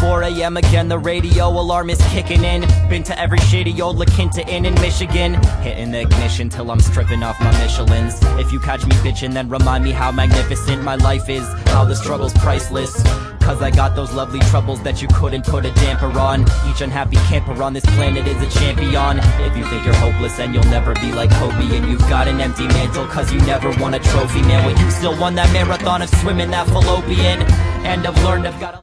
4 a.m. again, the radio alarm is kicking in. Been to every shitty old La Quinta Inn in Michigan, hitting the ignition till I'm stripping off my Michelins. If you catch me bitchin', then remind me how magnificent my life is, how the struggle's priceless. Cause I got those lovely troubles that you couldn't put a damper on. Each unhappy camper on this planet is a champion. If you think you're hopeless and you'll never be like Kobe, and you've got an empty mantle cause you never won a trophy, man, well you still won that marathon of swimming that fallopian. And I've learned I've got